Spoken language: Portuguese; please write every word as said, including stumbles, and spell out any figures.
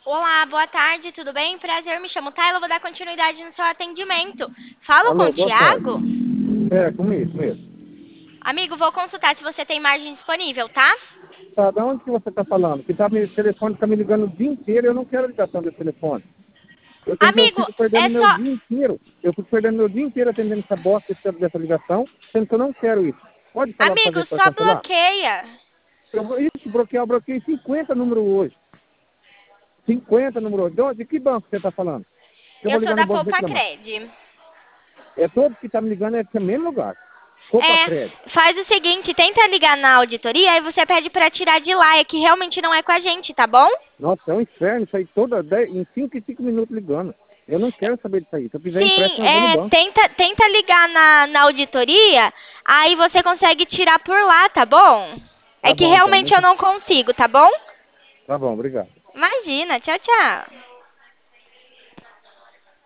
Olá, boa tarde, tudo bem? Prazer, me chamo Tayla, vou dar continuidade no seu atendimento. Falo com Alô, o boa tarde. Thiago? É, comigo mesmo. Amigo, vou consultar se você tem margem disponível, tá? Tá, da onde que você está falando? Que tá, meu telefone está me ligando o dia inteiro e eu não quero ligação desse telefone. Eu, tenho, eu Amigo, fico perdendo é meu só... dia inteiro. Eu fico perdendo meu dia inteiro atendendo essa bosta dessa dessa ligação, sendo que eu não quero isso. Pode falar para Amigo, fazer para só cancelar? bloqueia. Eu vou isso, bloquear, eu bloqueei cinquenta números hoje. cinquenta números hoje. De onde? De que banco você está falando? Eu Eu vou sou ligar no da banco Poupa reclamar. Cred. É todos que estão me ligando, é esse mesmo lugar. Copa Crédito. É, faz o seguinte, tenta ligar na auditoria e você pede pra tirar de lá, é que realmente não é com a gente, tá bom? Nossa, é um inferno isso aí toda dez, em cinco e cinco minutos ligando. Eu não quero saber disso aí. Se eu quiser Sim, empréstimo, eu vou no é, banco. tenta, tenta ligar na, na auditoria, aí você consegue tirar por lá, tá bom? É Tá que bom, então. realmente eu Muito... não consigo, tá bom? Tá bom, obrigado. Imagina, tchau, tchau.